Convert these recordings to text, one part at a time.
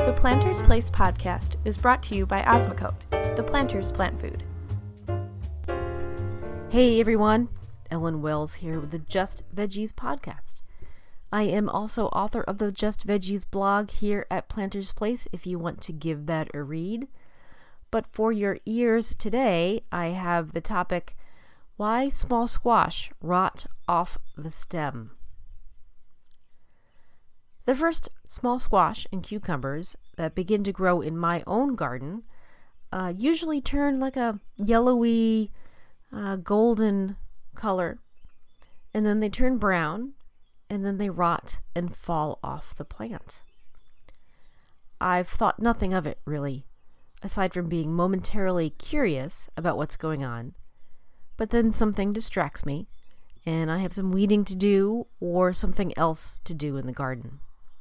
The Planter's Place podcast is brought to you by Osmocote, the Planter's Plant Food. Hey everyone, Ellen Wells here with the Just Veggies podcast. I am also author of the Just Veggies blog here at Planter's Place if you want to give that a read. But for your ears today, I have the topic, Why Small Squash Rot Off the Stem. The first small squash and cucumbers that begin to grow in my own garden usually turn like a yellowy, golden color, and then they turn brown, and then they rot and fall off the plant. I've thought nothing of it, really, aside from being momentarily curious about what's going on, but then something distracts me, and I have some weeding to do or something else to do in the garden.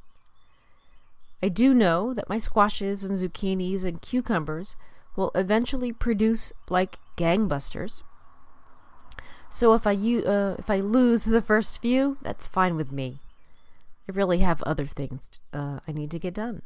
I do know that my squashes and zucchinis and cucumbers will eventually produce like gangbusters. So if I lose the first few, that's fine with me. I really have other things I need to get done.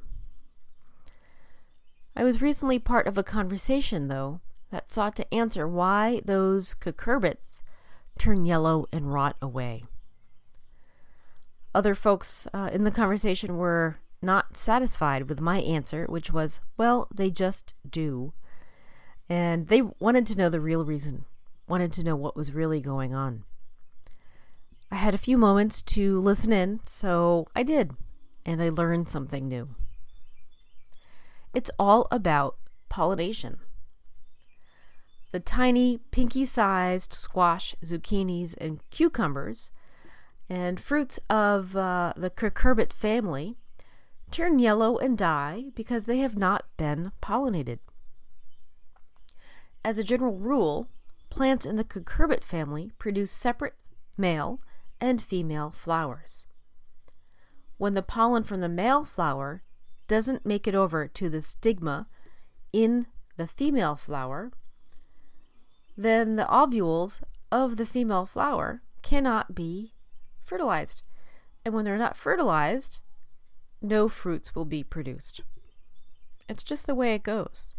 I was recently part of a conversation, though, that sought to answer why those cucurbits turn yellow and rot away. Other folks in the conversation were not satisfied with my answer, which was, well, they just do. And they wanted to know the real reason, wanted to know what was really going on. I had a few moments to listen in, so I did, and I learned something new. It's all about pollination. The tiny, pinky-sized squash, zucchinis, and cucumbers, and fruits of the cucurbit family turn yellow and die because they have not been pollinated. As a general rule, plants in the cucurbit family produce separate male and female flowers. When the pollen from the male flower doesn't make it over to the stigma in the female flower, then the ovules of the female flower cannot be fertilized. And when they're not fertilized, no fruits will be produced. It's just the way it goes.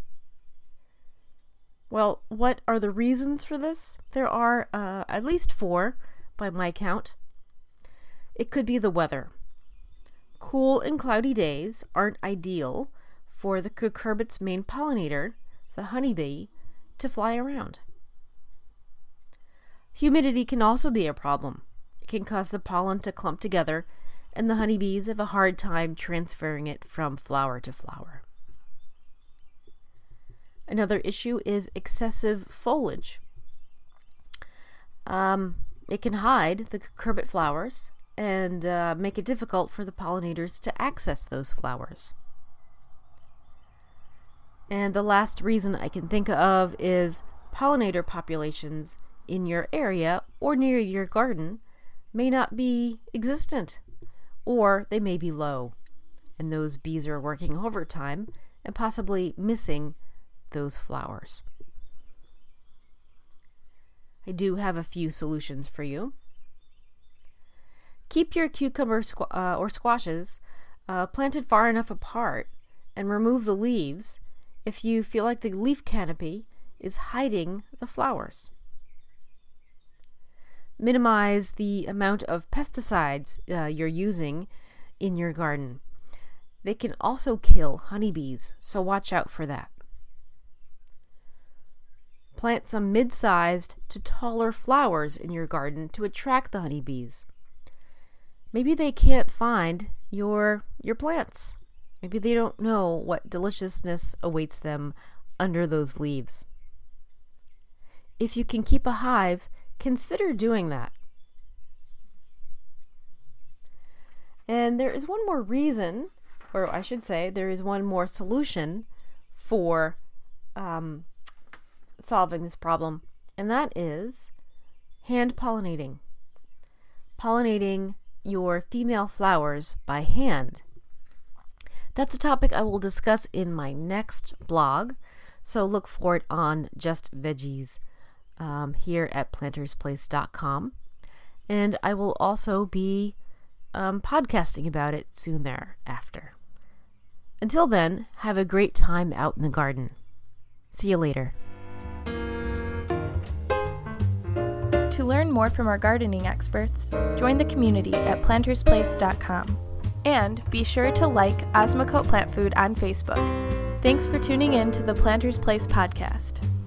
Well, what are the reasons for this? There are at least 4 by my count. It could be the weather. Cool and cloudy days aren't ideal for the cucurbit's main pollinator, the honeybee, to fly around. Humidity can also be a problem. It can cause the pollen to clump together, and the honeybees have a hard time transferring it from flower to flower. Another issue is excessive foliage. It can hide the cucurbit flowers and make it difficult for the pollinators to access those flowers. And the last reason I can think of is pollinator populations in your area or near your garden may not be existent, or they may be low, and those bees are working overtime and possibly missing those flowers. I do have a few solutions for you. Keep your cucumber or squashes planted far enough apart and remove the leaves if you feel like the leaf canopy is hiding the flowers. Minimize the amount of pesticides you're using in your garden. They can also kill honeybees, so watch out for that. Plant some mid-sized to taller flowers in your garden to attract the honeybees. Maybe they can't find your plants. Maybe they don't know what deliciousness awaits them under those leaves. If you can keep a hive, consider doing that. And there is one more reason, or I should say, there is one more solution for solving this problem, and that is hand pollinating. Pollinating your female flowers by hand. That's a topic I will discuss in my next blog, so look for it on Just Veggies here at plantersplace.com. And I will also be podcasting about it soon thereafter. Until then, have a great time out in the garden. See you later. To learn more from our gardening experts, join the community at plantersplace.com. And be sure to like Osmocote Plant Food on Facebook. Thanks for tuning in to the Planters Place podcast.